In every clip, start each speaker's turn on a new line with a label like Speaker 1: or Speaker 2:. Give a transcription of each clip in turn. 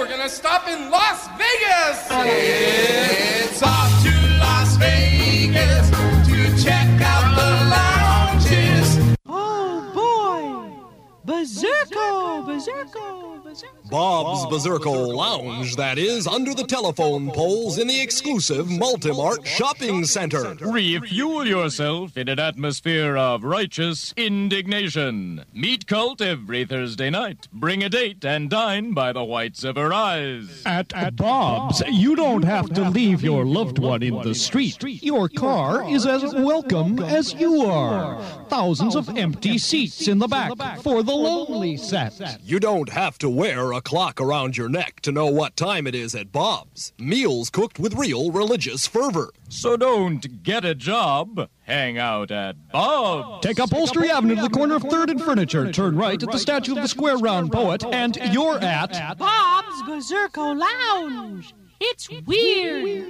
Speaker 1: gonna stop in Las Vegas!
Speaker 2: It's off to Las Vegas to check out the lounges.
Speaker 3: Oh boy! Berserko! Berserko! Berserko!
Speaker 4: Bob's Berserko Lounge, that is, under the telephone poles in the exclusive Multimart Shopping Center.
Speaker 5: Refuel yourself in an atmosphere of righteous indignation. Meet Cult every Thursday night. Bring a date and dine by the whites of her eyes.
Speaker 6: At Bob's, you don't have to leave your loved one in the street. Your car is as welcome as you are. Thousands of empty seats in the back for the lonely set.
Speaker 4: You don't have to wear a clock around your neck to know what time it is at Bob's. Meals cooked with real religious fervor.
Speaker 5: So don't get a job. Hang out at Bob's.
Speaker 6: Take Upholstery Avenue to the corner of 3rd and Furniture. Turn right at the statue of the Square Round Poet, and you're at
Speaker 3: Bob's Berserko Lounge. It's weird.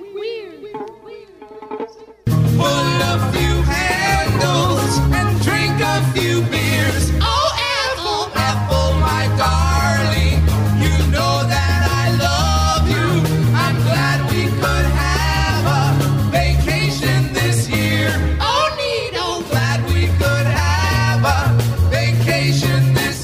Speaker 2: Pull a few handles and drink a few beers. Oh, Ethel, my darling, you know that I love you. I'm glad we could have a vacation this year. Oh, Nito, glad we could have a vacation this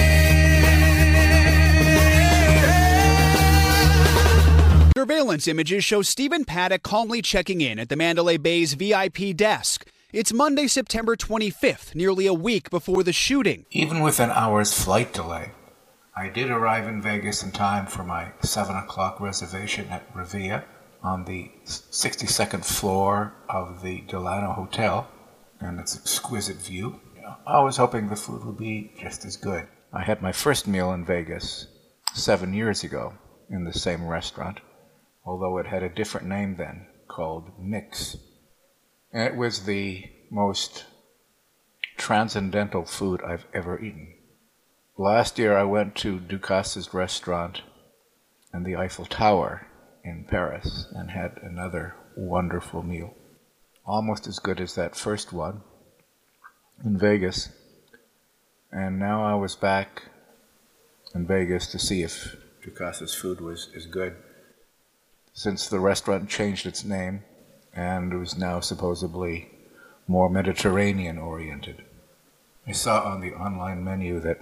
Speaker 2: year.
Speaker 7: Surveillance images show Stephen Paddock calmly checking in at the Mandalay Bay's VIP desk. It's Monday, September 25th, nearly a week before the shooting.
Speaker 8: Even with an hour's flight delay, I did arrive in Vegas in time for my 7 o'clock reservation at Revilla on the 62nd floor of the Delano Hotel, and its exquisite view. I was hoping the food would be just as good. I had my first meal in Vegas 7 years ago in the same restaurant, although it had a different name then, called Mix. And it was the most transcendental food I've ever eaten. Last year I went to Ducasse's restaurant and the Eiffel Tower in Paris and had another wonderful meal. Almost as good as that first one in Vegas. And now I was back in Vegas to see if Ducasse's food was as good, since the restaurant changed its name and was now supposedly more Mediterranean-oriented. I saw on the online menu that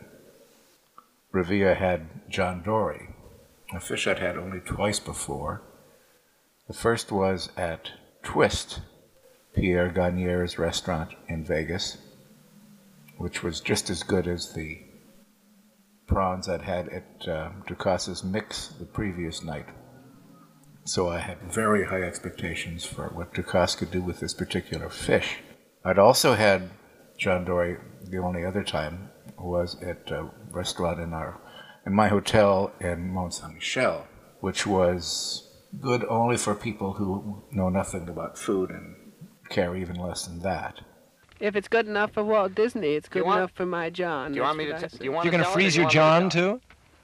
Speaker 8: Revilla had John Dory, a fish I'd had only twice before. The first was at Twist, Pierre Gagnere's restaurant in Vegas, which was just as good as the prawns I'd had at Ducasse's Mix the previous night. So I had very high expectations for what Ducasse could do with this particular fish. I'd also had John Dory, the only other time, was at a restaurant in my hotel in Mont Saint-Michel, which was good only for people who know nothing about food and care even less than that.
Speaker 9: If it's good enough for Walt Disney, it's good enough for my John.
Speaker 10: Do you want me to?
Speaker 11: You're going to freeze your John too?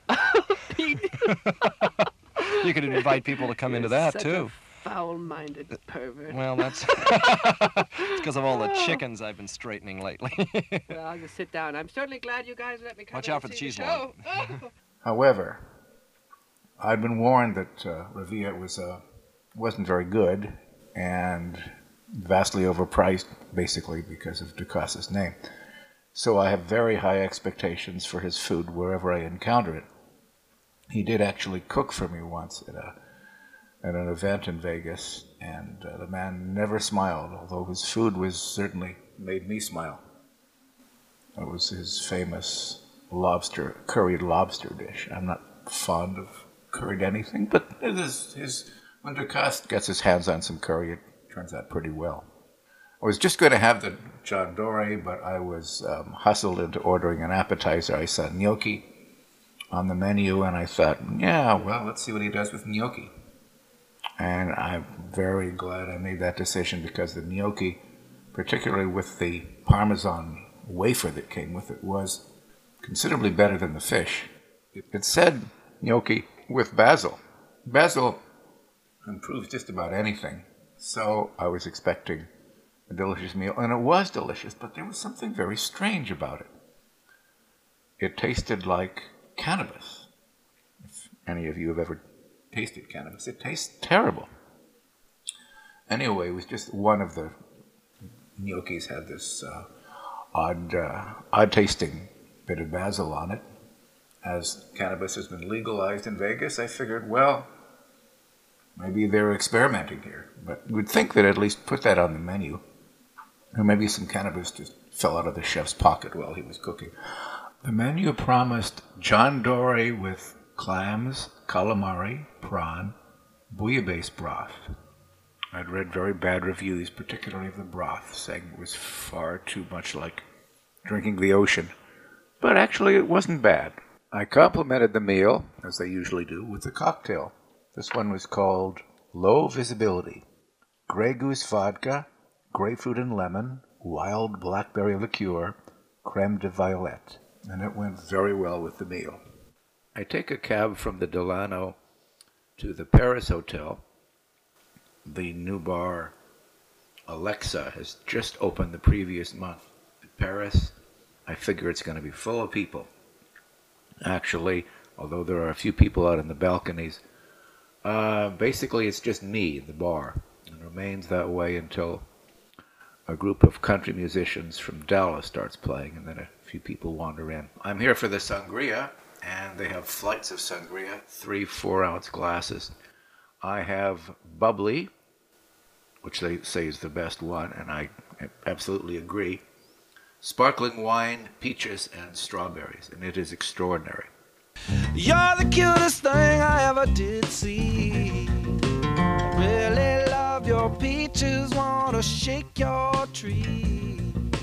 Speaker 11: You could invite people to come into that too.
Speaker 9: Foul-minded pervert.
Speaker 11: Well, that's because of all the chickens I've been straightening lately.
Speaker 9: Well, I'll just sit down. I'm certainly glad you guys let me come.
Speaker 11: Watch out for the cheese log.
Speaker 8: However, I'd been warned that Revilla wasn't very good and vastly overpriced, basically because of Ducasse's name. So I have very high expectations for his food wherever I encounter it. He did actually cook for me once at an event in Vegas, and the man never smiled, although his food certainly made me smile. It was his famous curried lobster dish. I'm not fond of curried anything, but when Ducasse gets his hands on some curry, it turns out pretty well. I was just going to have the John Dory, but I was hustled into ordering an appetizer. I saw gnocchi on the menu, and I thought, yeah, well, let's see what he does with gnocchi. And I'm very glad I made that decision, because the gnocchi, particularly with the Parmesan wafer that came with it, was considerably better than the fish. It said gnocchi with basil. Basil improves just about anything. So I was expecting a delicious meal, and it was delicious, but there was something very strange about it. It tasted like cannabis. any of you have ever tasted cannabis. It tastes terrible. Anyway, it was just one of the gnocchis had this odd tasting bit of basil on it. As cannabis has been legalized in Vegas, I figured, well, maybe they're experimenting here. But you would think that at least put that on the menu. Or maybe some cannabis just fell out of the chef's pocket while he was cooking. The menu promised John Dory with clams, calamari, prawn, bouillabaisse broth. I'd read very bad reviews, particularly of the broth, saying it was far too much like drinking the ocean. But actually it wasn't bad. I complimented the meal, as I usually do, with a cocktail. This one was called Low Visibility. Grey Goose vodka, grapefruit and lemon, wild blackberry liqueur, creme de violette. And it went very well with the meal. I take a cab from the Delano to the Paris Hotel. The new bar, Alexa, has just opened the previous month. At Paris, I figure it's going to be full of people. Actually, although there are a few people out in the balconies, basically it's just me in the bar. It remains that way until a group of country musicians from Dallas starts playing, and then a few people wander in. I'm here for the sangria, and they have flights of sangria, 3 4-ounce glasses. I have bubbly, which they say is the best one, and I absolutely agree. Sparkling wine, peaches, and strawberries, and it is extraordinary.
Speaker 2: You're the cutest thing I ever did see. Really love your peaches, wanna shake your tree.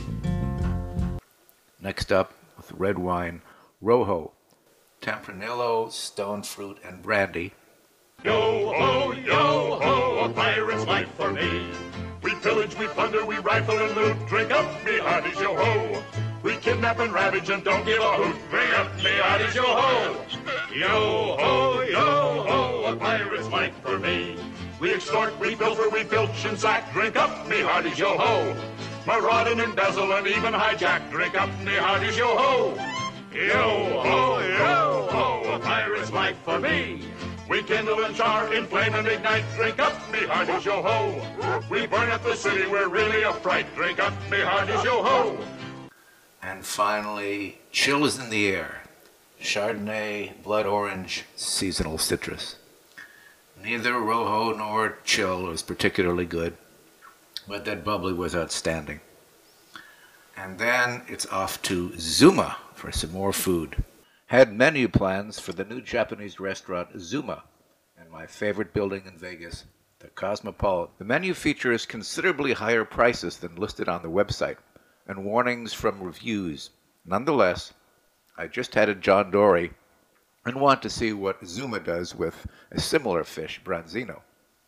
Speaker 8: Next up, with red wine, Rojo, Tempranillo, stone fruit, and brandy.
Speaker 10: Yo ho, a pirate's life for me. We pillage, we plunder, we rifle and loot. Drink up, me hearties, yo ho. We kidnap and ravage and don't give a hoot. Drink up, me hearties, yo ho. Yo ho, a pirate's life for me. We extort, we pilfer, we filch and sack. Drink up, me hearties, yo ho. Maraud and embezzle and even hijack. Drink up, me hearties, yo ho. Yo ho, a pirate's life for me. We kindle and char, inflame and ignite. Drink up, me hearties, yo ho. We burn up the city, we're really a fright. Drink up, me hearties, yo ho.
Speaker 8: And finally, chill is in the air. Chardonnay, blood orange, seasonal citrus. Neither Rojo nor chill was particularly good, but that bubbly was outstanding. And then it's off to Zuma for some more food. Had menu plans for the new Japanese restaurant Zuma in my favorite building in Vegas, the Cosmopolitan. The menu features considerably higher prices than listed on the website and warnings from reviews. Nonetheless, I just had a John Dory and want to see what Zuma does with a similar fish, branzino.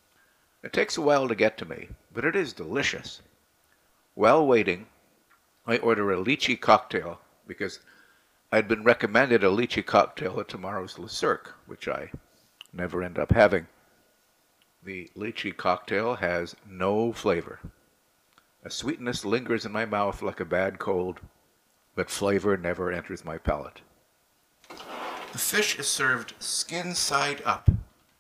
Speaker 8: It takes a while to get to me, but it is delicious. While waiting, I order a lychee cocktail because I'd been recommended a lychee cocktail at tomorrow's Le Cirque, which I never end up having. The lychee cocktail has no flavor. A sweetness lingers in my mouth like a bad cold, but flavor never enters my palate. The fish is served skin side up,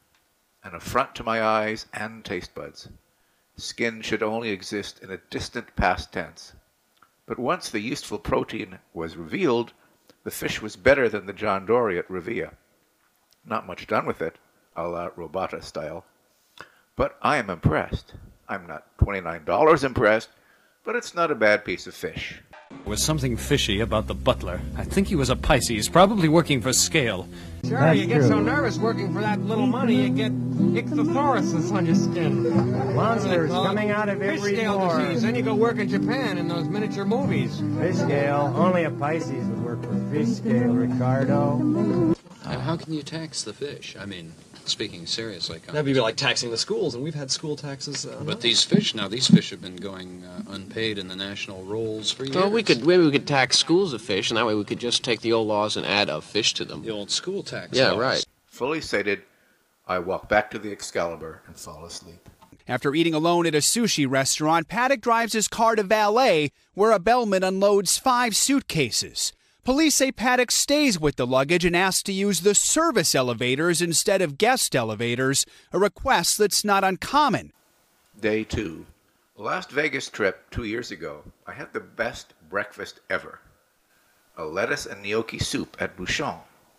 Speaker 8: an affront to my eyes and taste buds. Skin should only exist in a distant past tense. But once the useful protein was revealed, the fish was better than the John Dory at Revilla. Not much done with it, a la Robata style. But I am impressed. I'm not $29 impressed, but it's not a bad piece of fish.
Speaker 12: There was something fishy about the butler. I think he was a Pisces, probably working for Scale.
Speaker 1: Sure, you get so nervous working for that little money, you get ichthyothoracis on your skin.
Speaker 13: Monsters coming out of every
Speaker 1: fish scale
Speaker 13: pore.
Speaker 1: disease. Then you go work in Japan in those miniature movies.
Speaker 13: Fish scale. Only a Pisces would work for fish scale, Ricardo.
Speaker 14: How can you tax the fish? I mean, speaking seriously.
Speaker 11: That'd be like taxing the schools, and we've had school taxes.
Speaker 14: But these fish have been going unpaid in the national rolls for years.
Speaker 15: Well, maybe we could tax schools of fish, and that way we could just take the old laws and add a fish to them.
Speaker 14: The old school tax
Speaker 15: Yeah,
Speaker 14: laws.
Speaker 15: right.
Speaker 8: Fully sated, I walk back to the Excalibur and fall asleep.
Speaker 7: After eating alone at a sushi restaurant, Paddock drives his car to valet, where a bellman unloads 5 suitcases. Police say Paddock stays with the luggage and asks to use the service elevators instead of guest elevators, a request that's not uncommon.
Speaker 8: Day 2. Last Vegas trip 2 years ago, I had the best breakfast ever. A lettuce and gnocchi soup at Bouchon.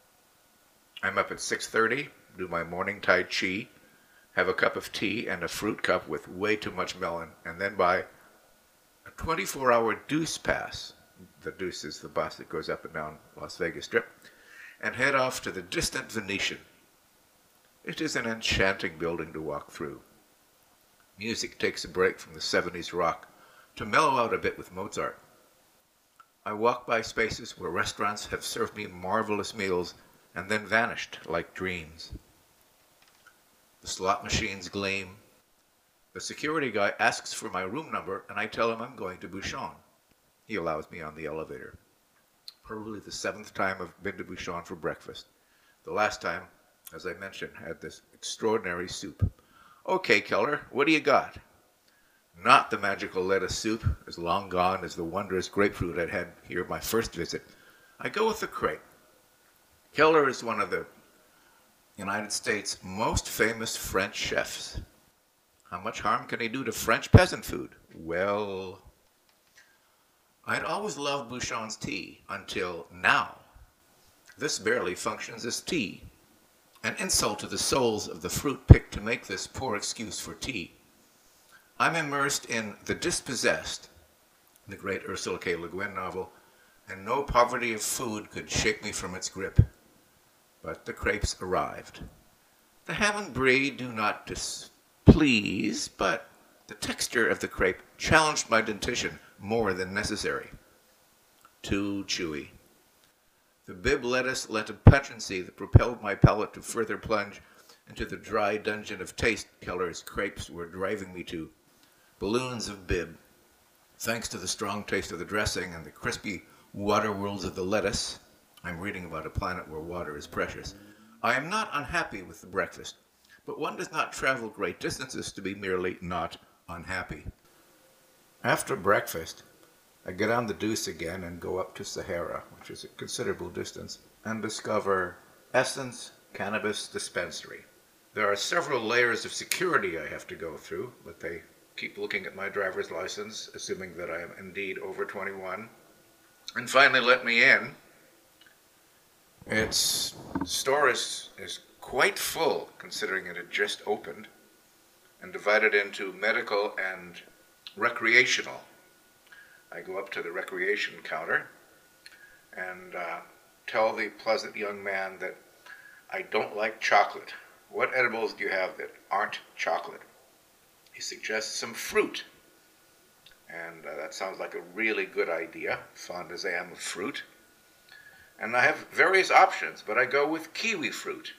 Speaker 8: I'm up at 6:30, do my morning Tai Chi, have a cup of tea and a fruit cup with way too much melon, and then buy a 24-hour Deuce pass. The Deuce is the bus that goes up and down Las Vegas Strip, and head off to the distant Venetian. It is an enchanting building to walk through. Music takes a break from the 70s rock to mellow out a bit with Mozart. I walk by spaces where restaurants have served me marvelous meals and then vanished like dreams. The slot machines gleam. The security guy asks for my room number, and I tell him I'm going to Bouchon. He allows me on the elevator. Probably the 7th time I've been to Bouchon for breakfast. The last time, as I mentioned, had this extraordinary soup. Okay, Keller, what do you got? Not the magical lettuce soup, as long gone as the wondrous grapefruit I'd had here my first visit. I go with the crepe. Keller is one of the United States' most famous French chefs. How much harm can he do to French peasant food? Well, I'd always loved Bouchon's tea until now. This barely functions as tea. An insult to the souls of the fruit picked to make this poor excuse for tea. I'm immersed in The Dispossessed, the great Ursula K. Le Guin novel, and no poverty of food could shake me from its grip. But the crepes arrived. The ham and brie do not displease, but the texture of the crepe challenged my dentition more than necessary. Too chewy. The Bibb lettuce lent a pungency that propelled my palate to further plunge into the dry dungeon of taste Keller's crepes were driving me to. Balloons of Bibb. Thanks to the strong taste of the dressing and the crispy water worlds of the lettuce, I'm reading about a planet where water is precious. I am not unhappy with the breakfast, but one does not travel great distances to be merely not unhappy. After breakfast, I get on the Deuce again and go up to Sahara, which is a considerable distance, and discover Essence Cannabis Dispensary. There are several layers of security I have to go through, but they keep looking at my driver's license, assuming that I am indeed over 21, and finally let me in. Its store is quite full, considering it had just opened, and divided into medical and recreational. I go up to the recreation counter and tell the pleasant young man that I don't like chocolate. What edibles do you have that aren't chocolate? He suggests some fruit. And that sounds like a really good idea, fond as I am of fruit. And I have various options, but I go with kiwi fruit.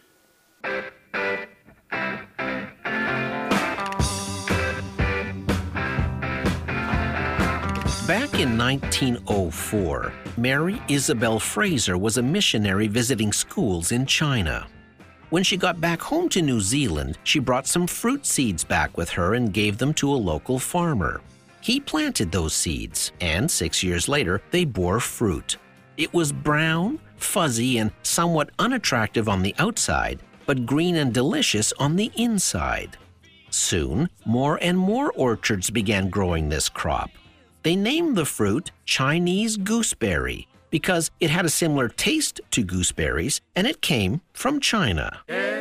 Speaker 15: Back in 1904, Mary Isabel Fraser was a missionary visiting schools in China. When she got back home to New Zealand, she brought some fruit seeds back with her and gave them to a local farmer. He planted those seeds, and 6 years later, they bore fruit. It was brown, fuzzy, and somewhat unattractive on the outside, but green and delicious on the inside. Soon, more and more orchards began growing this crop. They named the fruit Chinese gooseberry because it had a similar taste to gooseberries, and it came from China.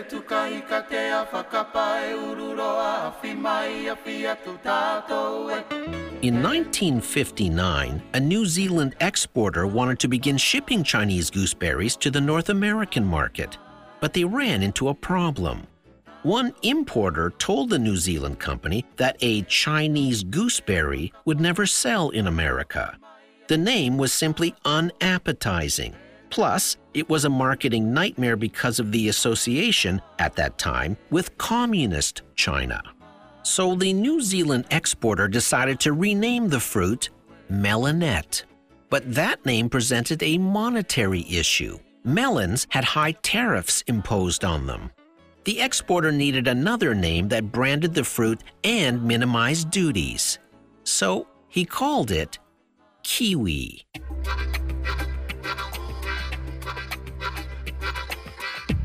Speaker 15: In 1959, a New Zealand exporter wanted to begin shipping Chinese gooseberries to the North American market, but they ran into a problem. One importer told the New Zealand company that a Chinese gooseberry would never sell in America. The name was simply unappetizing. Plus, it was a marketing nightmare because of the association, at that time, with communist China. So the New Zealand exporter decided to rename the fruit Melonette. But that name presented a monetary issue. Melons had high tariffs imposed on them. The exporter needed another name that branded the fruit and minimized duties. So he called it kiwi.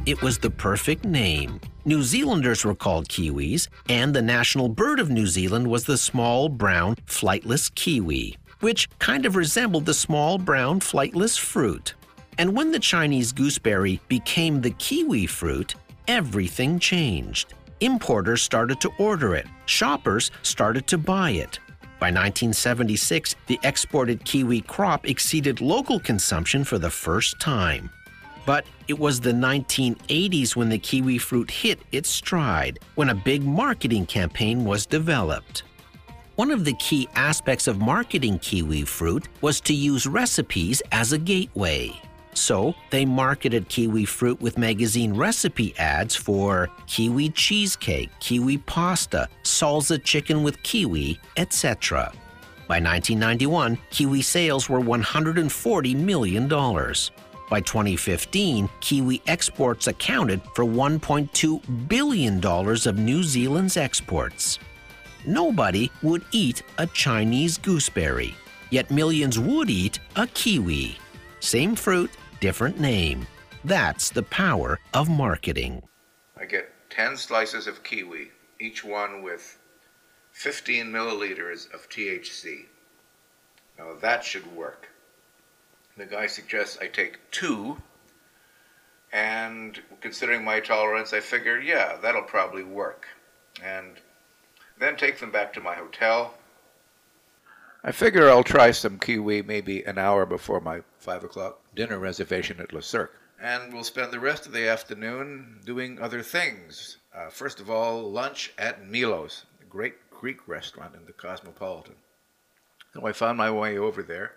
Speaker 15: It was the perfect name. New Zealanders were called kiwis, and the national bird of New Zealand was the small, brown, flightless kiwi, which kind of resembled the small, brown, flightless fruit. And when the Chinese gooseberry became the kiwi fruit, everything changed. Importers started to order it. Shoppers started to buy it. By 1976, the exported kiwi crop exceeded local consumption for the first time. But it was the 1980s when the kiwi fruit hit its stride, when a big marketing campaign was developed. One of the key aspects of marketing kiwi fruit was to use recipes as a gateway. So they marketed kiwi fruit with magazine recipe ads for kiwi cheesecake, kiwi pasta, salsa chicken with kiwi, etc. By 1991, kiwi sales were $140 million. By 2015, kiwi exports accounted for $1.2 billion of New Zealand's exports. Nobody would eat a Chinese gooseberry, yet millions would eat a kiwi. Same fruit, different name. That's the power of marketing.
Speaker 8: I get 10 slices of kiwi, each one with 15 milliliters of THC. Now that should work. The guy suggests I take 2, and considering my tolerance, I figure, yeah, that'll probably work. And then take them back to my hotel. I figure I'll try some kiwi maybe an hour before my 5 o'clock dinner reservation at Le Cirque. And we'll spend the rest of the afternoon doing other things. First of all, lunch at Milo's, a great Greek restaurant in the Cosmopolitan. So I found my way over there.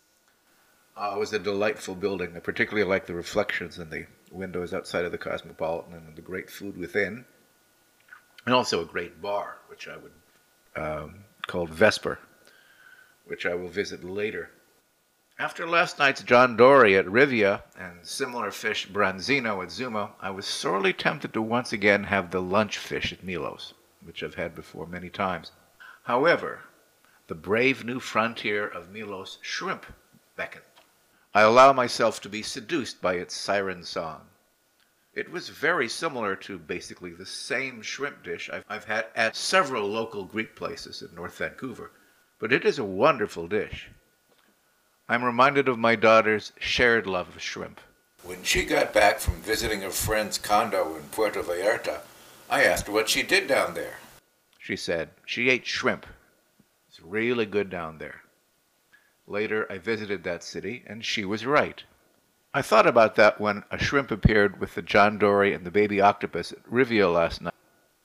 Speaker 8: It was a delightful building. I particularly liked the reflections in the windows outside of the Cosmopolitan and the great food within. And also a great bar, which I would called Vesper, which I will visit later. After last night's John Dory at Rivia and similar fish branzino at Zuma, I was sorely tempted to once again have the lunch fish at Milo's, which I've had before many times. However, the brave new frontier of Milo's shrimp beckoned. I allow myself to be seduced by its siren song. It was very similar to basically the same shrimp dish I've had at several local Greek places in North Vancouver, but it is a wonderful dish. I'm reminded of my daughter's shared love of shrimp. When she got back from visiting a friend's condo in Puerto Vallarta, I asked her what she did down there. She said she ate shrimp. It's really good down there. Later, I visited that city, and she was right. I thought about that when a shrimp appeared with the John Dory and the baby octopus at Rivia last night.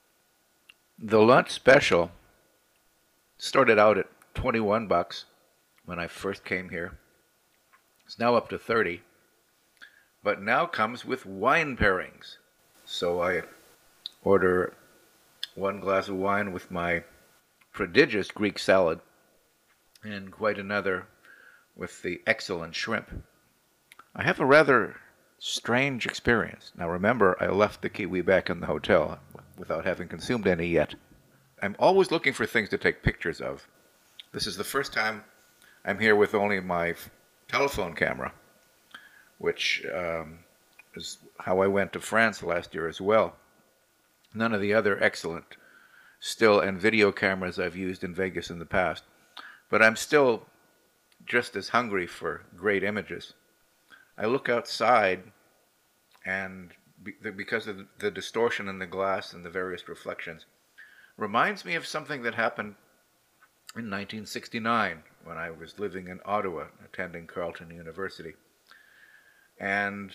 Speaker 8: The lunch special started out at $21 when I first came here. It's now up to $30, but now comes with wine pairings. So I order 1 glass of wine with my prodigious Greek salad, and quite another with the excellent shrimp. I have a rather strange experience. Now remember, I left the kiwi back in the hotel without having consumed any yet. I'm always looking for things to take pictures of. This is the first time I'm here with only my telephone camera, which is how I went to France last year as well. None of the other excellent still and video cameras I've used in Vegas in the past. But I'm still just as hungry for great images. I look outside, and because of the distortion in the glass and the various reflections, reminds me of something that happened in 1969 when I was living in Ottawa, attending Carleton University. And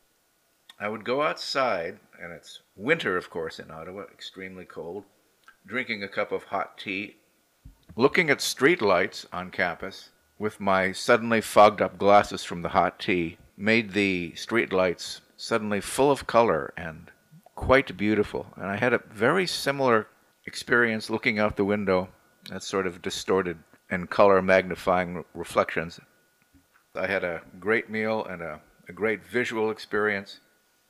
Speaker 8: I would go outside, and it's winter, of course, in Ottawa, extremely cold, drinking a cup of hot tea, looking at street lights on campus with my suddenly fogged up glasses from the hot tea made the street lights suddenly full of color and quite beautiful. And I had a very similar experience looking out the window at sort of distorted and color magnifying reflections. I had a great meal and a great visual experience.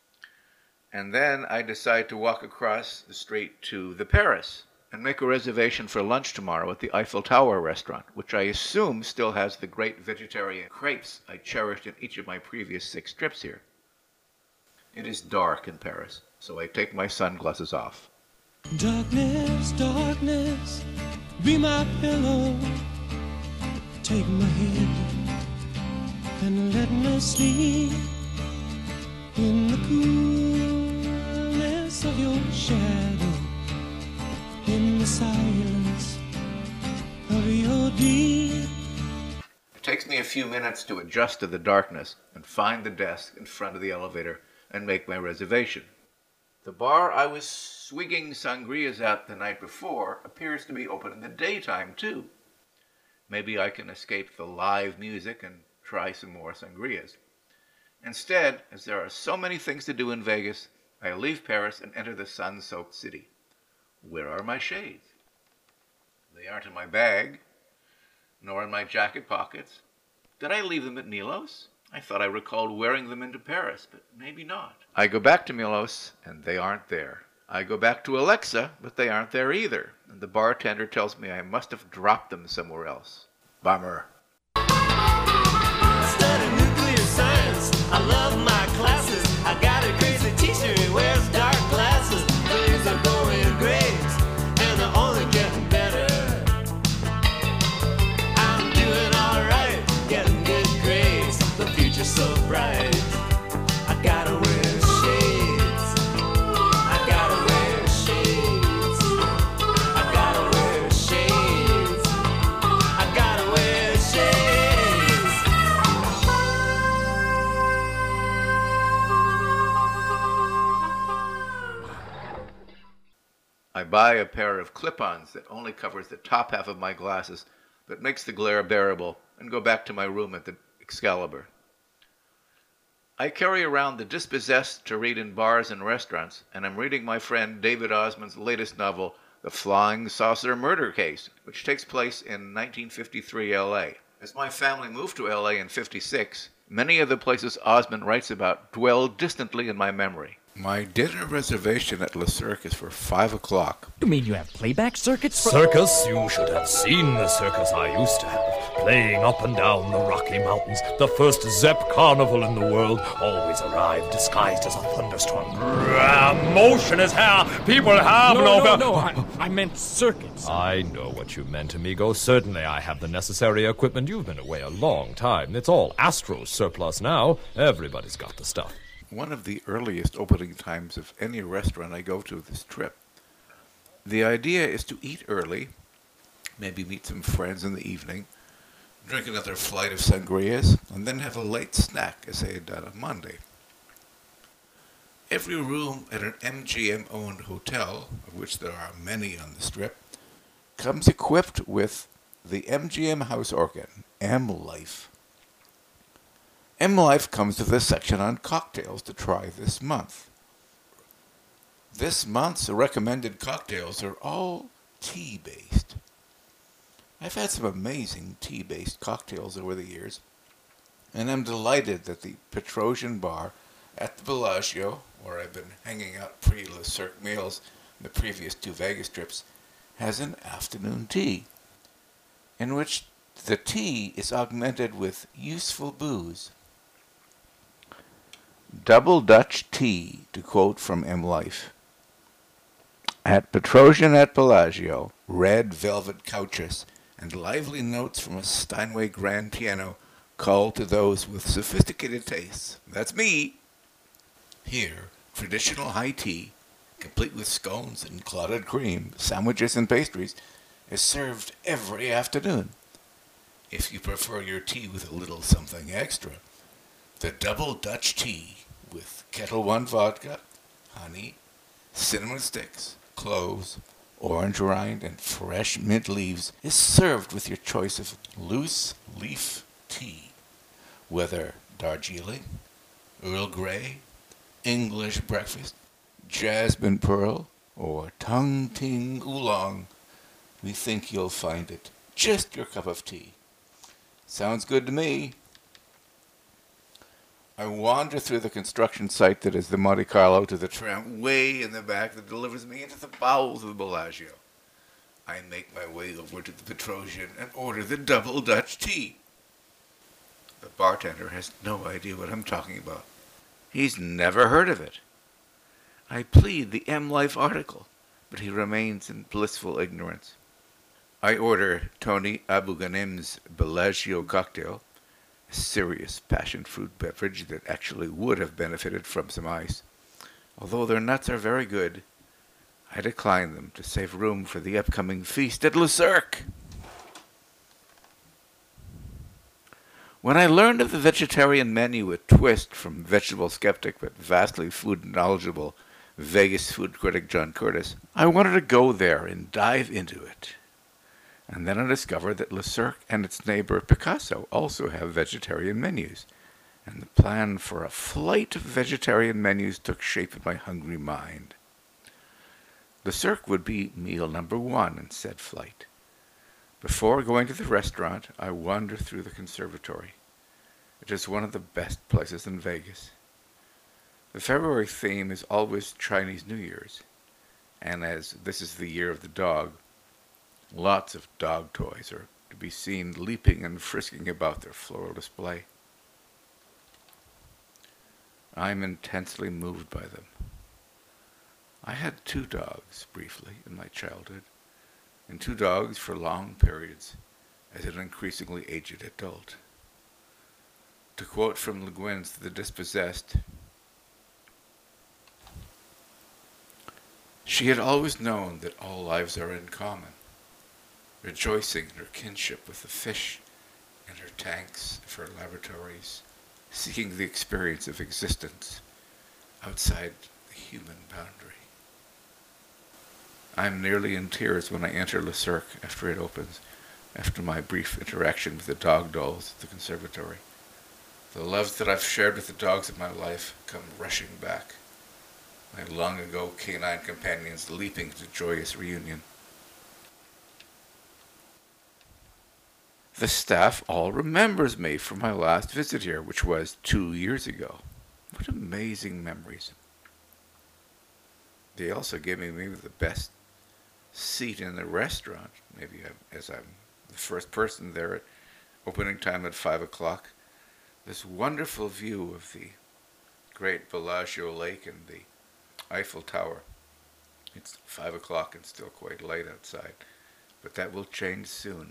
Speaker 8: And then I decided to walk across the street to the Paris and make a reservation for lunch tomorrow at the Eiffel Tower restaurant, which I assume still has the great vegetarian crepes I cherished in each of my previous 6 trips here. It is dark in Paris, so I take my sunglasses off.
Speaker 16: Darkness, darkness, be my pillow. Take my hand and let me sleep in the coolness of your shadow, in the silence of your deep.
Speaker 8: It takes me a few minutes to adjust to the darkness and find the desk in front of the elevator and make my reservation. The bar I was swigging sangrias at the night before appears to be open in the daytime too. Maybe I can escape the live music and try some more sangrias. Instead, as there are so many things to do in Vegas, I leave Paris and enter the sun-soaked city. Where are my shades? They aren't in my bag, nor in my jacket pockets. Did I leave them at Milos? I thought I recalled wearing them into Paris, but maybe not. I go back to Milos, and they aren't there. I go back to Alexa, but they aren't there either, and the bartender tells me I must have dropped them somewhere else. Bummer.
Speaker 16: I study nuclear science. I love my classes. I got a crazy teacher who wears dark glasses. Things are going great, and they're only getting better. I'm doing alright, getting good grades. The future's so bright. I gotta wear shades. I gotta wear shades. I gotta wear shades. I gotta wear shades.
Speaker 8: I buy a pair of clip-ons that only covers the top half of my glasses, but makes the glare bearable, and go back to my room at the Excalibur. I carry around the Dispossessed to read in bars and restaurants, and I'm reading my friend David Osmond's latest novel, The Flying Saucer Murder Case, which takes place in 1953 L.A. As my family moved to L.A. in '56, many of the places Osmond writes about dwell distantly in my memory. My dinner reservation at Le Cirque is for 5 o'clock.
Speaker 17: You mean you have playback circuits?
Speaker 18: Circus? You should have seen the circus I used to have. Playing up and down the Rocky Mountains. The first Zepp carnival in the world. Always arrived disguised as a thunderstorm. Motion is here. People have
Speaker 17: No, I meant circuits.
Speaker 18: I know what you meant, amigo. Certainly I have the necessary equipment. You've been away a long time. It's all Astro surplus now. Everybody's got the stuff.
Speaker 8: One of the earliest opening times of any restaurant I go to this trip. The idea is to eat early, maybe meet some friends in the evening, drink another flight of sangrias, and then have a late snack as I had done on Monday. Every room at an MGM-owned hotel, of which there are many on the Strip, comes equipped with the MGM house organ, M-Life. M-Life comes with a section on cocktails to try this month. This month's recommended cocktails are all tea-based. I've had some amazing tea-based cocktails over the years, and I'm delighted that the Petrosian Bar at the Bellagio, where I've been hanging out pre-Le Cirque meals in the previous 2 Vegas trips, has an afternoon tea, in which the tea is augmented with useful booze. Double Dutch tea, to quote from M-Life. At Petrosian at Bellagio, red velvet couches and lively notes from a Steinway grand piano call to those with sophisticated tastes. That's me. Here, traditional high tea, complete with scones and clotted cream, sandwiches and pastries, is served every afternoon. If you prefer your tea with a little something extra, the Double Dutch tea with Kettle One vodka, honey, cinnamon sticks, cloves, orange rind, and fresh mint leaves is served with your choice of loose leaf tea, whether Darjeeling, Earl Grey, English breakfast, jasmine pearl, or tung ting oolong. We think you'll find it just your cup of tea. Sounds good to me. I wander through the construction site that is the Monte Carlo to the tram way in the back that delivers me into the bowels of the Bellagio. I make my way over to the Petrosian and order the Double Dutch tea. The bartender has no idea what I'm talking about. He's never heard of it. I plead the M-Life article, but he remains in blissful ignorance. I order Tony Abou-Ghanim's Bellagio cocktail, a serious passion fruit beverage that actually would have benefited from some ice. Although their nuts are very good, I decline them to save room for the upcoming feast at Le Cirque. When I learned of the vegetarian menu at Twist from vegetable skeptic but vastly food knowledgeable Vegas food critic John Curtis, I wanted to go there and dive into it. And then I discovered that Le Cirque and its neighbor Picasso also have vegetarian menus, and the plan for a flight of vegetarian menus took shape in my hungry mind. Le Cirque would be meal number 1 in said flight. Before going to the restaurant, I wandered through the conservatory. It is one of the best places in Vegas. The February theme is always Chinese New Year's, and as this is the year of the dog, lots of dog toys are to be seen leaping and frisking about their floral display. I'm intensely moved by them. I had 2 dogs briefly in my childhood, and 2 dogs for long periods as an increasingly aged adult. To quote from Le Guin's The Dispossessed, she had always known that all lives are in common, rejoicing in her kinship with the fish and her tanks of her laboratories, seeking the experience of existence outside the human boundary. I am nearly in tears when I enter Le Cirque after it opens, after my brief interaction with the dog dolls at the conservatory. The loves that I've shared with the dogs of my life come rushing back, my long-ago canine companions leaping to joyous reunion. The staff all remembers me from my last visit here, which was 2 years ago. What amazing memories. They also gave me maybe the best seat in the restaurant, maybe as I'm the first person there at opening time at 5 o'clock. This wonderful view of the great Bellagio Lake and the Eiffel Tower. It's 5 o'clock and still quite late outside, but that will change soon.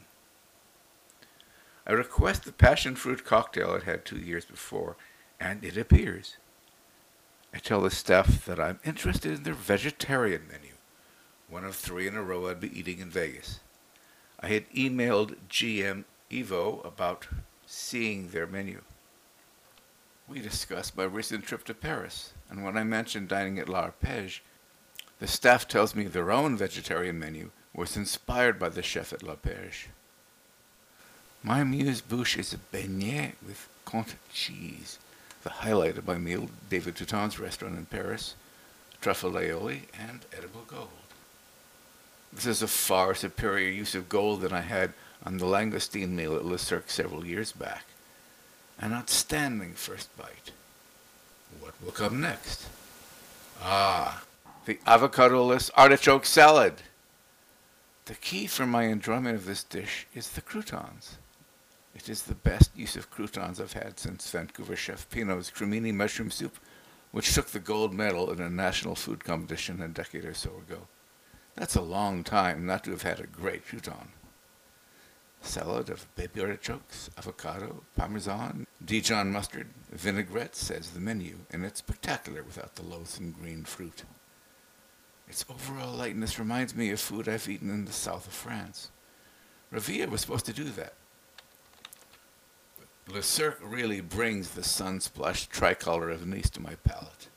Speaker 8: I request the passion fruit cocktail I'd had 2 years before, and it appears. I tell the staff that I'm interested in their vegetarian menu, one of 3 in a row I'd be eating in Vegas. I had emailed GM Evo about seeing their menu. We discussed my recent trip to Paris, and when I mentioned dining at L'Arpège, the staff tells me their own vegetarian menu was inspired by the chef at L'Arpège. My amuse-bouche is a beignet with Comte cheese, the highlight of my meal at David Touton's restaurant in Paris, truffle aioli, and edible gold. This is a far superior use of gold than I had on the langoustine meal at Le Cirque several years back. An outstanding first bite. What will come next? The avocado-less artichoke salad. The key for my enjoyment of this dish is the croutons. It is the best use of croutons I've had since Vancouver chef Pino's cremini mushroom soup, which took the gold medal in a national food competition a decade or so ago. That's a long time not to have had a great crouton. Salad of baby artichokes, avocado, parmesan, Dijon mustard, vinaigrette, says the menu, and it's spectacular without the loathsome green fruit. Its overall lightness reminds me of food I've eaten in the south of France. Revilla was supposed to do that. But Le Cirque really brings the sun-splashed tricolor of Nice to my palate.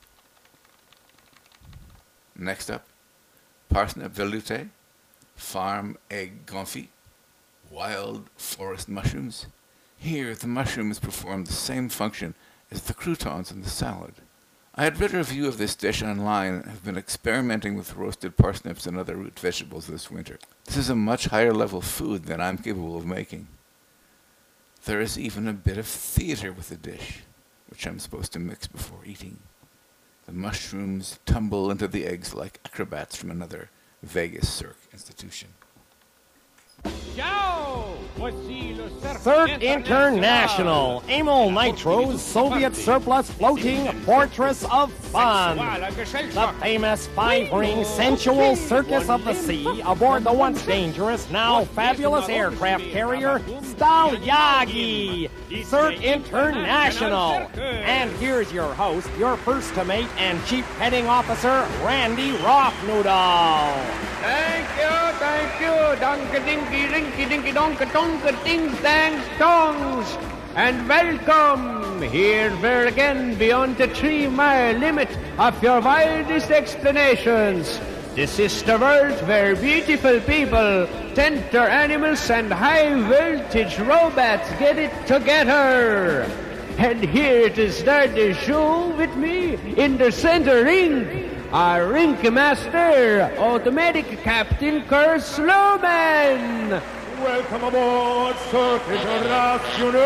Speaker 8: Next up, parsnip velouté, farm egg confit, wild forest mushrooms. Here, the mushrooms perform the same function as the croutons in the salad. I had read a review of this dish online and have been experimenting with roasted parsnips and other root vegetables this winter. This is a much higher level food than I'm capable of making. There is even a bit of theater with the dish, which I'm supposed to mix before eating. The mushrooms tumble into the eggs like acrobats from another Vegas Cirque institution.
Speaker 17: Cert International, Amyl Nitro's Soviet surplus floating fortress of fun. The famous five-ring sensual circus of the sea aboard the once dangerous, now fabulous aircraft carrier Stalyagi. Cert International. And here's your host, your first to mate and chief petting officer, Randy Rothnoodle.
Speaker 1: Thank you. Donka-dinky, rinky-dinky, donka-donka, ding-dang, stones. And welcome here we're again beyond the 3-mile limit of your wildest explanations. This is the world where beautiful people, tender animals, and high-voltage robots get it together. And here to start the show with me in the center ring, our rink master, automatic Captain Kurt Slowman.
Speaker 10: Welcome aboard, Cirque International!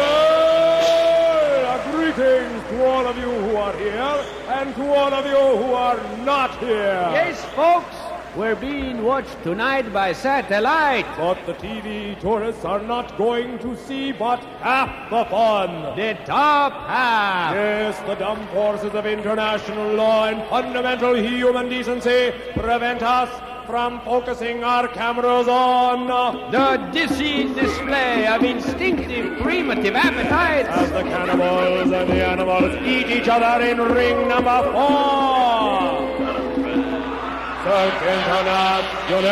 Speaker 10: Greetings to all of you who are here, and to all of you who are not here.
Speaker 1: Yes, folks, we're being watched tonight by satellite.
Speaker 10: But the TV tourists are not going to see but half the fun.
Speaker 1: The top half.
Speaker 10: Yes, the dumb forces of international law and fundamental human decency prevent us from focusing our cameras on
Speaker 1: the dizzying display of instinctive primitive appetites
Speaker 10: as the cannibals and the animals eat each other in ring number 4. Cirque International.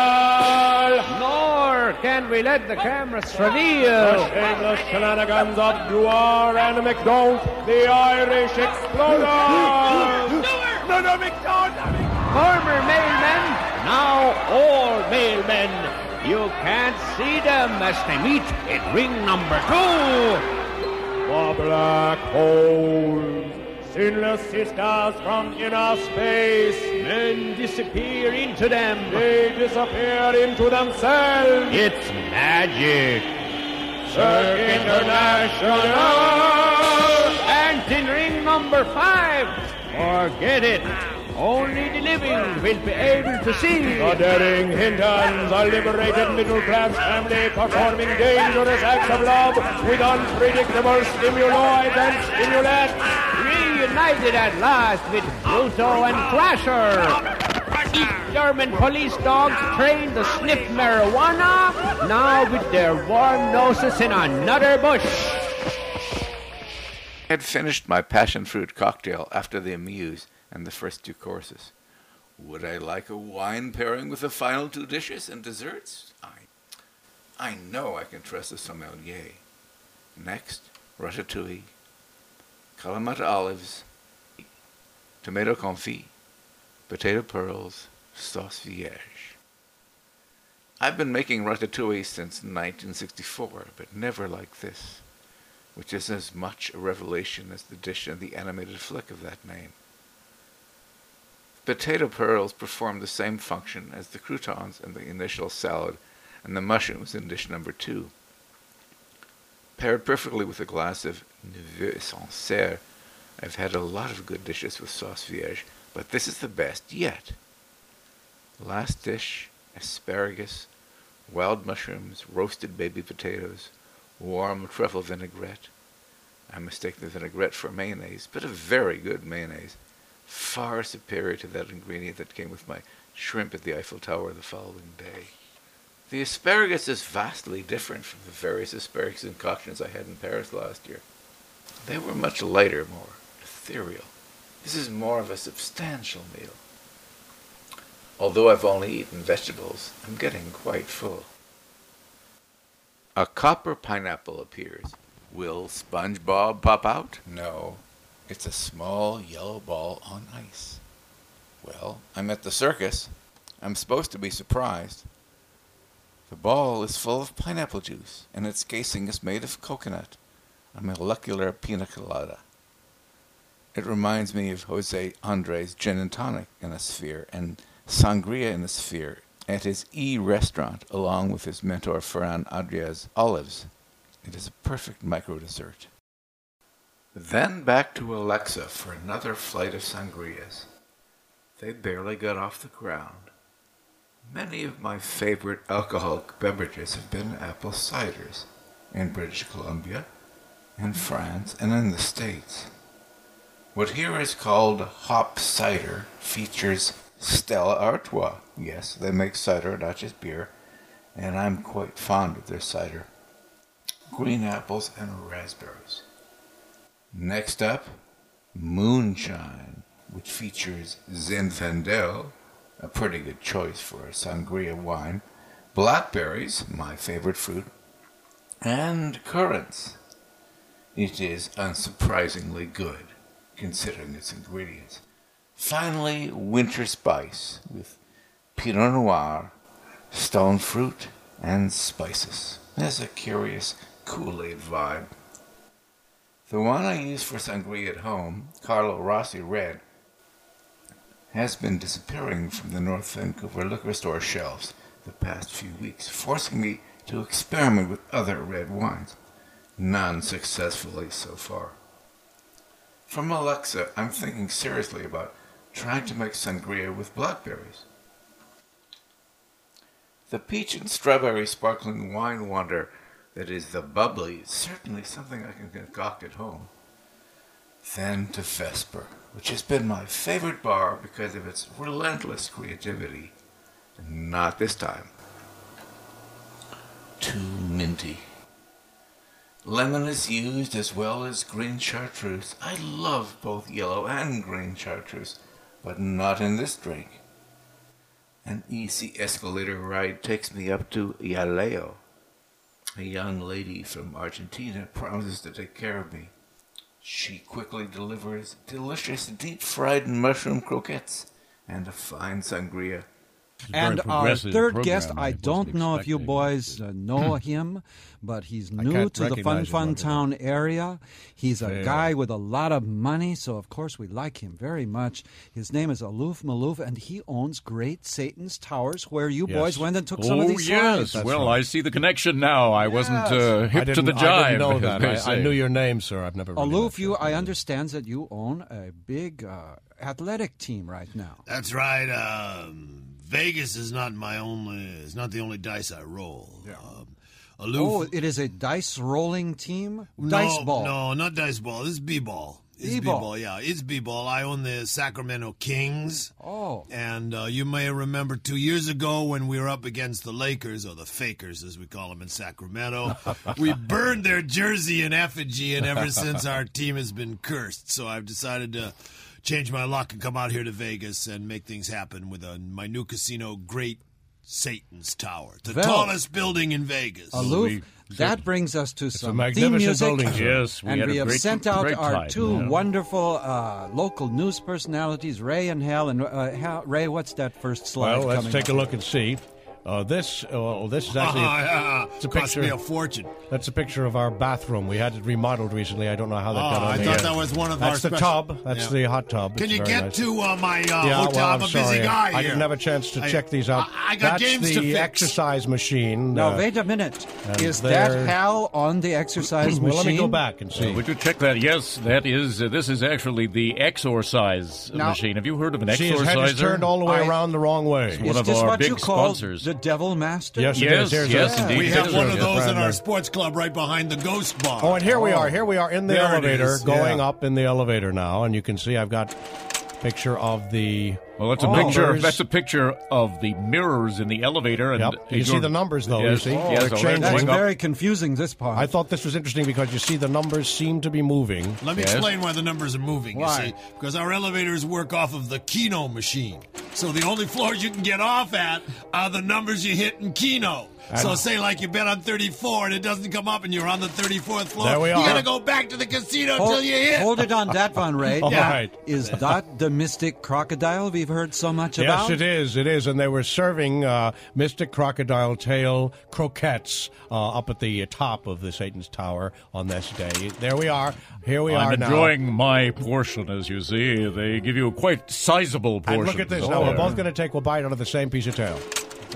Speaker 1: Nor can we let the cameras reveal
Speaker 10: the shameless shenanigans of Dewar and McDonald, the Irish exploders.
Speaker 1: No, McDonald. Former mailmen, now all mailmen. You can't see them as they meet in ring number 2.
Speaker 10: The black holes. Sinless sisters from inner space.
Speaker 1: Men disappear into them.
Speaker 10: They disappear into themselves.
Speaker 1: It's magic.
Speaker 10: Cirque International.
Speaker 1: And in ring number 5, forget it. Only the living will be able to see.
Speaker 10: The daring Hindans, a liberated middle-class family performing dangerous acts of love with unpredictable stimuloids and stimulants.
Speaker 1: Reunited at last with Pluto and Thrasher. Each German police dogs trained to sniff marijuana, now with their warm noses in another bush.
Speaker 8: I had finished my passion fruit cocktail after the amuse and the first 2 courses. Would I like a wine pairing with the final 2 dishes and desserts? I know I can trust the sommelier. Next, ratatouille, Kalamata olives, tomato confit, potato pearls, sauce vierge. I've been making ratatouille since 1964, but never like this, which is as much a revelation as the dish in the animated flick of that name. Potato pearls perform the same function as the croutons in the initial salad and the mushrooms in dish number 2. Paired perfectly with a glass of Neveu Sancerre, I've had a lot of good dishes with sauce vierge, but this is the best yet. Last dish, asparagus, wild mushrooms, roasted baby potatoes, warm truffle vinaigrette. I mistake the vinaigrette for mayonnaise, but a very good mayonnaise. Far superior to that ingredient that came with my shrimp at the Eiffel Tower the following day. The asparagus is vastly different from the various asparagus concoctions I had in Paris last year. They were much lighter, more ethereal. This is more of a substantial meal. Although I've only eaten vegetables, I'm getting quite full. A copper pineapple appears. Will SpongeBob pop out? No. It's a small yellow ball on ice. Well, I'm at the circus. I'm supposed to be surprised. The ball is full of pineapple juice, and its casing is made of coconut, a molecular pina colada. It reminds me of Jose Andres gin and tonic in a sphere, and sangria in a sphere at his E-restaurant, along with his mentor Ferran Adria's olives. It is a perfect micro-dessert. Then back to Alexa for another flight of sangrias. They barely got off the ground. Many of my favorite alcoholic beverages have been apple ciders in British Columbia, in France, and in the States. What here is called hop cider features Stella Artois. Yes, they make cider, not just beer, and I'm quite fond of their cider. Green apples and raspberries. Next up, moonshine, which features Zinfandel, a pretty good choice for a sangria wine, blackberries, my favorite fruit, and currants. It is unsurprisingly good, considering its ingredients. Finally, winter spice, with Pinot Noir, stone fruit, and spices. There's a curious Kool-Aid vibe. The one I use for sangria at home, Carlo Rossi Red, has been disappearing from the North Vancouver liquor store shelves the past few weeks, forcing me to experiment with other red wines. None successfully so far. From Alexa, I'm thinking seriously about trying to make sangria with blackberries. The peach and strawberry sparkling wine wonder that is the bubbly is certainly something I can concoct at home. Then to Vesper, which has been my favorite bar because of its relentless creativity. Not this time. Too minty. Lemon is used as well as green chartreuse. I love both yellow and green chartreuse, but not in this drink. An easy escalator ride takes me up to Yaleo. A young lady from Argentina promises to take care of me. She quickly delivers delicious deep-fried mushroom croquettes and a fine sangria.
Speaker 19: And our third guest, I don't know if you boys know him, but he's new to the Fun Town area. He's a guy with a lot of money, so of course we like him very much. His name is Aloof Maloof, and he owns Great Satan's Towers, where you boys went and took some of these slides.
Speaker 5: Yes, well, I see the connection now. I wasn't hip to the jive.
Speaker 20: I didn't know that. I knew your name, sir. I've never really
Speaker 19: Aloof, I understand that you own a big athletic team right now.
Speaker 21: That's right. Vegas is not the only dice I roll.
Speaker 19: Yeah.
Speaker 21: Aloof.
Speaker 19: It is a dice rolling team? Dice ball.
Speaker 21: No, not dice ball. This is b-ball. B-ball, yeah. It's b-ball. I own the Sacramento Kings.
Speaker 19: Oh.
Speaker 21: And you may remember 2 years ago when we were up against the Lakers, or the Fakers as we call them in Sacramento. We burned their jersey in effigy, and ever since our team has been cursed. So I've decided to change my luck and come out here to Vegas and make things happen with my new casino, Great Satan's Tower. The tallest building in Vegas.
Speaker 19: Aloof, that brings us to some theme music.
Speaker 20: Building.
Speaker 5: Yes,
Speaker 19: we have sent out our two wonderful local news personalities, Ray and Hal. And Ray, what's that first slide?
Speaker 20: Well, let's take a look and see. This is actually it's a
Speaker 21: cost
Speaker 20: picture.
Speaker 21: me a fortune.
Speaker 20: That's a picture of our bathroom. We had it remodeled recently. I don't know how that got on
Speaker 21: I
Speaker 20: there.
Speaker 21: thought that was one of
Speaker 20: That's
Speaker 21: our
Speaker 20: the
Speaker 21: special...
Speaker 20: tub. That's the hot tub.
Speaker 21: Can
Speaker 20: It's
Speaker 21: you
Speaker 20: very
Speaker 21: get
Speaker 20: nice.
Speaker 21: to my
Speaker 20: Yeah,
Speaker 21: hotel?
Speaker 20: well,
Speaker 21: I'm a busy guy here.
Speaker 20: I didn't have a chance to check these out.
Speaker 21: I got
Speaker 20: That's
Speaker 21: games to
Speaker 20: the
Speaker 21: fix.
Speaker 20: exercise machine.
Speaker 19: Now, wait a minute. Is
Speaker 20: there-
Speaker 19: that Hal on the exercise machine?
Speaker 20: Well, let me go back and see.
Speaker 5: Would you check that? Yes, that is. This is actually the Exorcise machine. Have you heard of an
Speaker 20: See, his head is
Speaker 5: Exorciser?
Speaker 20: turned all the way around the wrong way.
Speaker 5: It's one
Speaker 19: Is
Speaker 5: of
Speaker 19: this
Speaker 5: our
Speaker 19: what
Speaker 5: big
Speaker 19: you call
Speaker 5: sponsors.
Speaker 19: the Devil Master?
Speaker 20: Yes, it is. Here's
Speaker 5: yes,
Speaker 20: a-
Speaker 5: indeed.
Speaker 21: We have one of those in
Speaker 20: brand
Speaker 21: our
Speaker 20: new.
Speaker 21: sports club right behind the Ghost Bar.
Speaker 20: Oh, and here we are. Here we are in the
Speaker 21: There it
Speaker 20: elevator,
Speaker 21: is,
Speaker 20: going
Speaker 21: yeah.
Speaker 20: up in the elevator now, and you can see I've got a picture of the.
Speaker 5: Well, that's a picture. That's a picture of the mirrors in the elevator. And
Speaker 20: You see the numbers, though.
Speaker 5: Yes,
Speaker 20: You see,
Speaker 5: yes,
Speaker 20: They're
Speaker 5: oh,
Speaker 20: changing.
Speaker 19: That's
Speaker 5: going up.
Speaker 19: very confusing, this part.
Speaker 20: I thought this was interesting because you see the numbers seem to be moving.
Speaker 21: Let me explain why the numbers are moving,
Speaker 19: Why?
Speaker 21: you see. Because our elevators work off of the Keno machine. So the only floors you can get off at are the numbers you hit in Keno. So say like you bet on 34 and it doesn't come up and you're on the 34th floor.
Speaker 20: There we are.
Speaker 21: You gotta go back to the casino till you hit.
Speaker 19: Hold it on that one, Ray.
Speaker 20: All right.
Speaker 19: Is that the Mystic Crocodile we've heard so much
Speaker 20: Yes,
Speaker 19: about?
Speaker 20: it is. It is. And they were serving Mystic Crocodile Tail croquettes up at the top of the Satan's Tower on this day. There we are. Here we are
Speaker 5: I'm
Speaker 20: now.
Speaker 5: enjoying my portion, as you see. They give you a quite sizable portion.
Speaker 20: And look at this. Now, we're both going to take a bite out of the same piece of tail.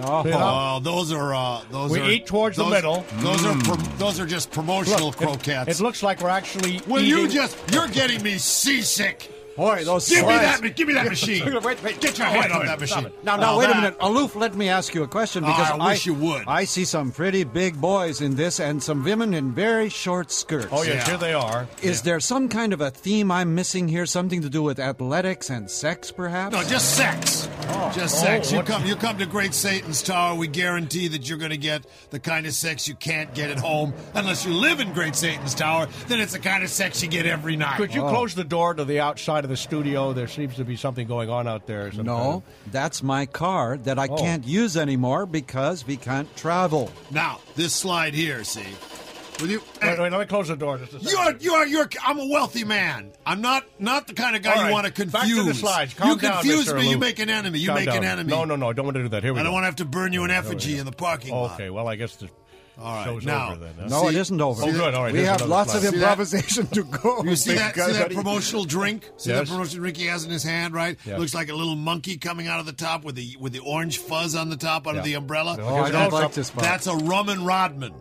Speaker 21: Those are those
Speaker 20: We
Speaker 21: are,
Speaker 20: eat towards the
Speaker 21: those-
Speaker 20: middle.
Speaker 21: Those are just promotional
Speaker 20: Look,
Speaker 21: croquettes.
Speaker 20: It looks like we're actually
Speaker 21: Will
Speaker 20: eating.
Speaker 21: you're getting me seasick.
Speaker 19: Boy, those
Speaker 21: Give
Speaker 19: slides.
Speaker 21: Give me that machine.
Speaker 19: Wait.
Speaker 21: Get your hand off that machine.
Speaker 19: Now, wait a minute. Aloof, let me ask you a question because
Speaker 21: I wish you would.
Speaker 19: I see some pretty big boys in this and some women in very short skirts.
Speaker 20: Oh, yes, here they are.
Speaker 19: Is there some kind of a theme I'm missing here? Something to do with athletics and sex, perhaps?
Speaker 21: No, just sex. Just sex. You come to Great Satan's Tower, we guarantee that you're going to get the kind of sex you can't get at home. Unless you live in Great Satan's Tower, then it's the kind of sex you get every night.
Speaker 20: Could you close the door to the outside of the studio? There seems to be something going on out there.
Speaker 19: No, that's my car that I can't use anymore because we can't travel.
Speaker 21: Now, this slide here, see? Will you?
Speaker 20: Wait, let me close the door just a second.
Speaker 21: You're. I'm a wealthy man. I'm not the kind of guy
Speaker 20: All right,
Speaker 21: you want to confuse.
Speaker 20: Back to the slides. Calm
Speaker 21: You
Speaker 20: down,
Speaker 21: confuse
Speaker 20: Mr.
Speaker 21: me, you
Speaker 20: Aloof.
Speaker 21: make an enemy. You
Speaker 20: Calm
Speaker 21: make
Speaker 20: down.
Speaker 21: an enemy.
Speaker 20: No, I don't want to do that. Here we
Speaker 21: I
Speaker 20: go.
Speaker 21: don't want to have to burn you in effigy in the parking lot.
Speaker 20: Okay, well, I guess the show's
Speaker 21: now,
Speaker 20: over then. Huh?
Speaker 19: No, it isn't over.
Speaker 20: Oh, good. All right.
Speaker 19: We
Speaker 20: here's
Speaker 19: have
Speaker 20: another
Speaker 19: lots of
Speaker 20: slide.
Speaker 19: improvisation to go.
Speaker 21: You see that promotional drink? See that
Speaker 20: Yes.
Speaker 21: promotional drink he has in his hand, right?
Speaker 20: Yes.
Speaker 21: Looks like a little monkey coming out of the top with the orange fuzz on the top under the umbrella.
Speaker 19: Oh, I don't like this part.
Speaker 21: That's a rum and Rodman.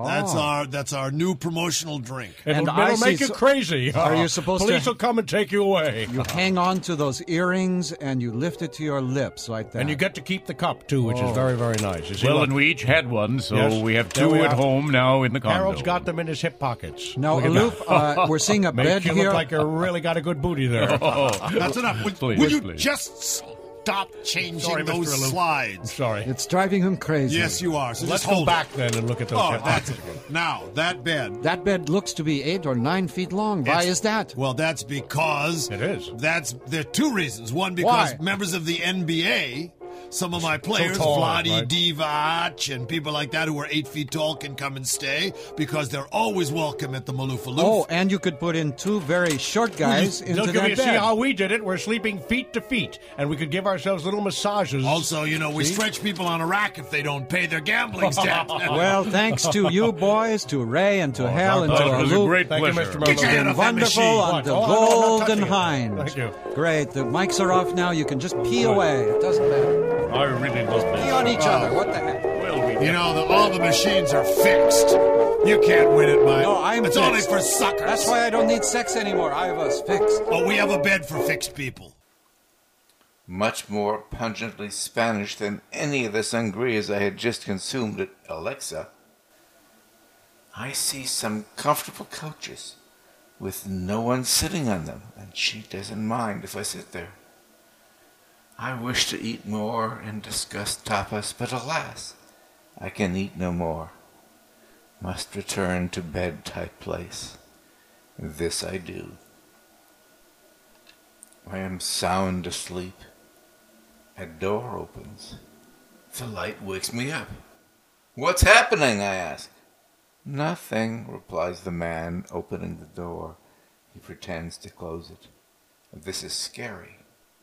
Speaker 19: Oh.
Speaker 21: That's our new promotional drink.
Speaker 20: It'll make you crazy.
Speaker 19: Are you supposed
Speaker 20: Police
Speaker 19: to?
Speaker 20: will come and take you away.
Speaker 19: You hang on to those earrings and you lift it to your lips like that.
Speaker 20: And you get to keep the cup, too, which is very, very nice. You see,
Speaker 5: Well,
Speaker 20: look.
Speaker 5: and we each had one, so
Speaker 20: Yes.
Speaker 5: we have
Speaker 20: There
Speaker 5: two
Speaker 20: we
Speaker 5: at
Speaker 20: are.
Speaker 5: home now in the condo.
Speaker 20: Harold's got them in his hip pockets.
Speaker 19: Now,
Speaker 20: Look at
Speaker 19: Aloof,
Speaker 20: that.
Speaker 19: we're seeing a
Speaker 20: Make
Speaker 19: bed
Speaker 20: you
Speaker 19: here.
Speaker 20: look like you really got a good booty there.
Speaker 21: That's enough. Would
Speaker 5: Please,
Speaker 21: you
Speaker 5: please.
Speaker 21: just stop changing
Speaker 20: Sorry, Mr.
Speaker 21: those
Speaker 20: Aloof.
Speaker 21: slides?
Speaker 20: Sorry.
Speaker 19: It's driving him crazy.
Speaker 21: Yes, you are. So
Speaker 20: Let's
Speaker 21: just
Speaker 20: go
Speaker 21: hold
Speaker 20: back
Speaker 21: it.
Speaker 20: then and look at those
Speaker 21: Oh,
Speaker 20: hip
Speaker 21: that's
Speaker 20: pockets.
Speaker 21: it. Now, that bed.
Speaker 19: That bed looks to be 8 or 9 feet long. Why is that?
Speaker 21: Well, that's because
Speaker 20: It is.
Speaker 21: there are two reasons. One, because
Speaker 19: Why?
Speaker 21: members of the NBA, some of my players,
Speaker 20: tall,
Speaker 21: Vlade
Speaker 20: right?
Speaker 21: Divac, and people like that who are 8 feet tall can come and stay because they're always welcome at the Maloof Aloof.
Speaker 19: Oh, and you could put in 2 very short guys into
Speaker 20: Look,
Speaker 19: that
Speaker 20: you see
Speaker 19: bed.
Speaker 20: how we did it? We're sleeping feet to feet, and we could give ourselves little massages.
Speaker 21: Also, we stretch people on a rack if they don't pay their gambling debt.
Speaker 19: Well, thanks to you boys, to Ray and to Hal and to
Speaker 5: it was a
Speaker 19: Aloof.
Speaker 5: great
Speaker 20: Thank you,
Speaker 5: pleasure.
Speaker 20: Mr.
Speaker 21: Get your hand
Speaker 20: Merlot.
Speaker 21: off that
Speaker 19: Wonderful
Speaker 21: machine.
Speaker 19: on
Speaker 20: What?
Speaker 19: the
Speaker 20: Oh, I'm not
Speaker 19: Golden
Speaker 20: touching it.
Speaker 19: Hind.
Speaker 20: Thank you.
Speaker 19: Great. The mics are off now. You can just pee away. It doesn't matter.
Speaker 5: I really love this.
Speaker 19: Pee on each other. What the heck?
Speaker 21: All the machines are fixed. You can't win it, Mike.
Speaker 19: No, I'm
Speaker 21: It's
Speaker 19: fixed.
Speaker 21: only for suckers.
Speaker 19: That's why I don't need sex anymore. I have us fixed.
Speaker 21: Oh, we have a bed for fixed people.
Speaker 8: Much more pungently Spanish than any of the sangrias I had just consumed at Alexa. I see some comfortable couches with no one sitting on them, and she doesn't mind if I sit there. I wish to eat more and discuss tapas, but alas, I can eat no more. Must return to bed-type place. This I do. I am sound asleep. A door opens. The light wakes me up. What's happening? I ask. Nothing, replies the man, opening the door. He pretends to close it. This is scary.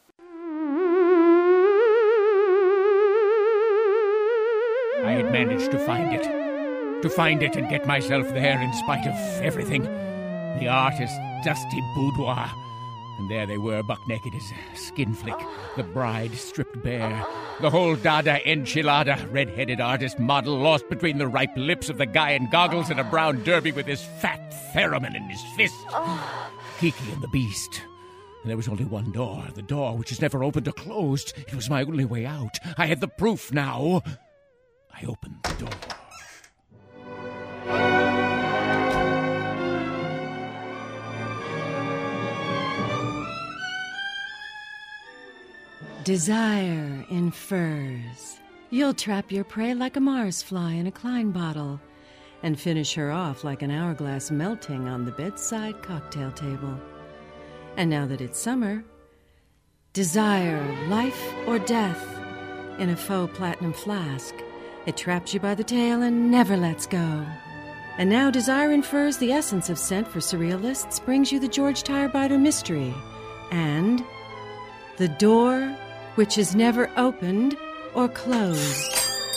Speaker 1: I had managed to find it and get myself there in spite of everything. The artist's dusty boudoir. And there they were, buck naked as a skin flick. The bride stripped bare. The whole Dada enchilada. Red-headed artist model lost between the ripe lips of the guy in goggles and a brown derby with his fat theremin in his fist. Kiki and the Beast. And there was only one door. The door which is never opened or closed. It was my only way out. I had the proof now. I opened the door.
Speaker 4: Desire in furs. You'll trap your prey like a Mars fly in a Klein bottle and finish her off like an hourglass melting on the bedside cocktail table. And now that it's summer, desire life or death in a faux platinum flask. It traps you by the tail and never lets go. And now Desire in Furs, the essence of scent for surrealists, brings you the George Tirebiter mystery and the door which is never opened or closed.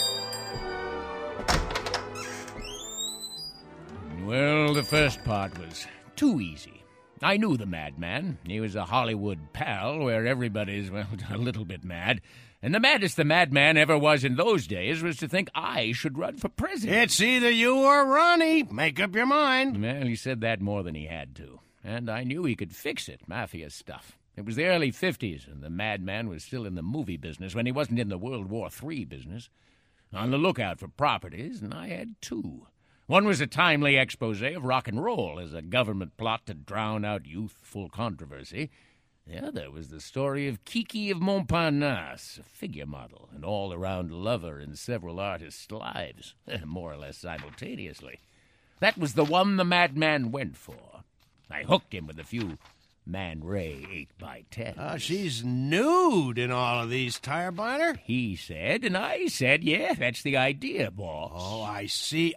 Speaker 1: Well, the first part was too easy. I knew the madman. He was a Hollywood pal where everybody's, well, a little bit mad. And the maddest the madman ever was in those days was to think I should run for president.
Speaker 20: It's either you or Ronnie. Make up your mind.
Speaker 1: Well, he said that more than he had to. And I knew he could fix it, mafia stuff. It was the early 50s, and the madman was still in the movie business when he wasn't in the World War III business. On the lookout for properties, and I had two. One was a timely expose of rock and roll as a government plot to drown out youthful controversy. The other was the story of Kiki of Montparnasse, a figure model, an all-around lover in several artists' lives, more or less simultaneously. That was the one the madman went for. I hooked him with a few Man Ray 8x10.
Speaker 21: She's nude in all of these, Tire Biter.
Speaker 1: He said, and I said, yeah, that's the idea, boss.
Speaker 21: Oh, I see.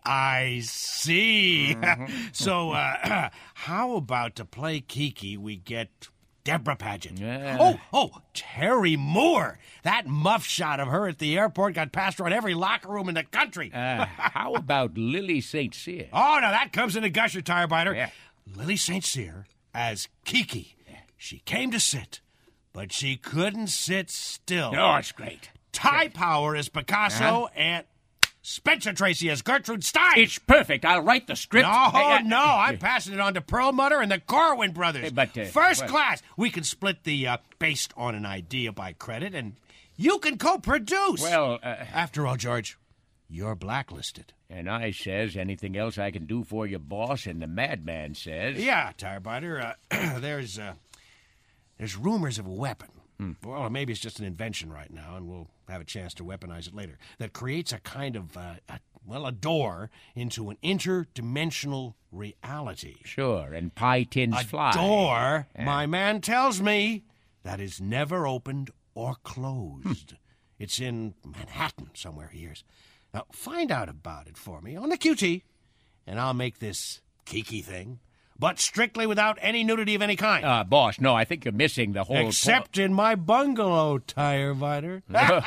Speaker 21: So, how about to play Kiki, we get Deborah Paget? Oh, Terry Moore. That muff shot of her at the airport got passed around every locker room in the country.
Speaker 1: How about Lily St. Cyr?
Speaker 21: Oh, no, that comes in a gusher, Tire Biter.
Speaker 1: Yeah.
Speaker 21: Lily St. Cyr as Kiki. She came to sit, but she couldn't sit still.
Speaker 1: Oh, it's great.
Speaker 21: Ty Power as Picasso and Spencer Tracy as Gertrude Stein.
Speaker 1: It's perfect. I'll write the script.
Speaker 21: No, I'm passing it on to Perlmutter and the Corwin brothers.
Speaker 1: But,
Speaker 21: First class. We can split the based on an idea by credit, and you can co-produce.
Speaker 1: Well,
Speaker 21: after all, George, you're blacklisted.
Speaker 1: And I says, anything else I can do for you, boss? And the madman says...
Speaker 21: Yeah, Tire Biter, there's rumors of a weapon. Well, maybe it's just an invention right now, and we'll have a chance to weaponize it later. That creates a kind of, a door into an interdimensional reality.
Speaker 1: Sure, and pie tins fly.
Speaker 21: A door, my man tells me, that is never opened or closed. It's in Manhattan somewhere, he hears. Now, find out about it for me on the QT, and I'll make this Kiki thing, but strictly without any nudity of any kind.
Speaker 1: Boss, no, I think you're missing the whole...
Speaker 21: Except in my bungalow, Tire Biter.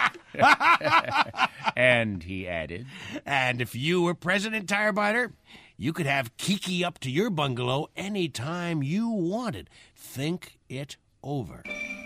Speaker 1: And he added...
Speaker 21: And if you were president, Tire Biter, you could have Kiki up to your bungalow any time you wanted. Think it over.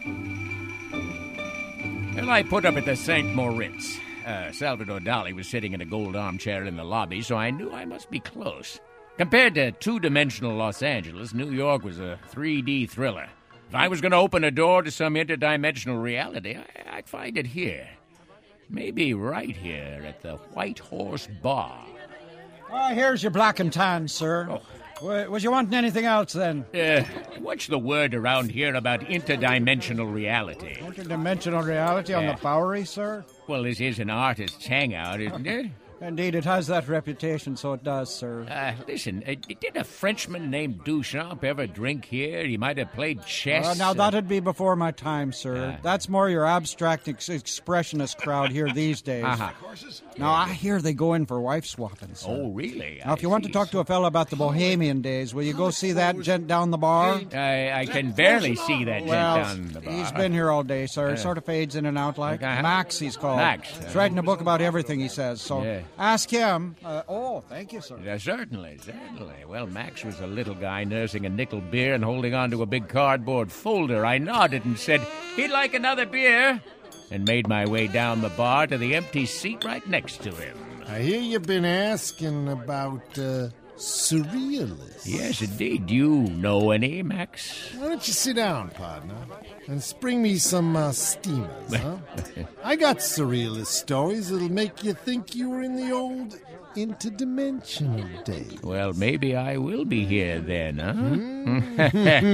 Speaker 1: Well, I put up at the St. Moritz. Salvador Dali was sitting in a gold armchair in the lobby, so I knew I must be close. Compared to two-dimensional Los Angeles, New York was a 3D thriller. If I was going to open a door to some interdimensional reality, I'd find it here. Maybe right here at the White Horse Bar.
Speaker 6: Here's your black and tan, sir.
Speaker 1: Oh.
Speaker 6: Was you wanting anything else, then?
Speaker 1: What's the word around here about interdimensional reality?
Speaker 6: Interdimensional reality on the Bowery, sir?
Speaker 1: Well, this is an artist's hangout, isn't it?
Speaker 6: Indeed, it has that reputation, so it does, sir.
Speaker 1: Listen, did a Frenchman named Duchamp ever drink here? He might have played chess.
Speaker 6: Now, that'd be before my time, sir. That's more your abstract expressionist crowd here these days. Now, I hear they go in for wife swapping, sir.
Speaker 1: Oh, really?
Speaker 6: Now, if you want to talk to a fella about the Bohemian days, will you go see that gent down the bar?
Speaker 1: I can barely see that gent down the bar.
Speaker 6: He's been here all day, sir. Sort of fades in and out like. Max, he's called.
Speaker 1: Max.
Speaker 6: He's writing a book about everything, he says, so... Ask him. Thank you, sir.
Speaker 1: Yeah, certainly. Well, Max was a little guy nursing a nickel beer and holding on to a big cardboard folder. I nodded and said, he'd like another beer, and made my way down the bar to the empty seat right next to him.
Speaker 21: I hear you've been asking about surrealists.
Speaker 1: Yes, indeed. Do you know any, Max?
Speaker 21: Why don't you sit down, partner, and spring me some steamers, huh? I got surrealist stories that'll make you think you were in the old interdimensional days.
Speaker 1: Well, maybe I will be here then, huh?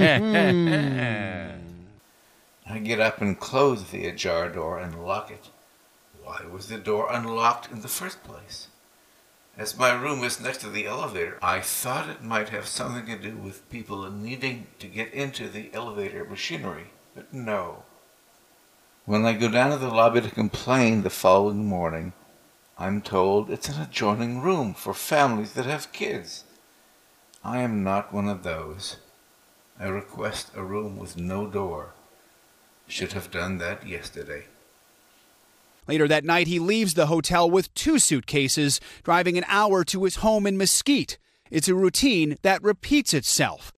Speaker 8: I get up and close the ajar door and lock it. Why was the door unlocked in the first place? As my room is next to the elevator, I thought it might have something to do with people needing to get into the elevator machinery, but no. When I go down to the lobby to complain the following morning, I'm told it's an adjoining room for families that have kids. I am not one of those. I request a room with no door. Should have done that yesterday.
Speaker 7: Later that night, he leaves the hotel with 2 suitcases, driving an hour to his home in Mesquite. It's a routine that repeats itself.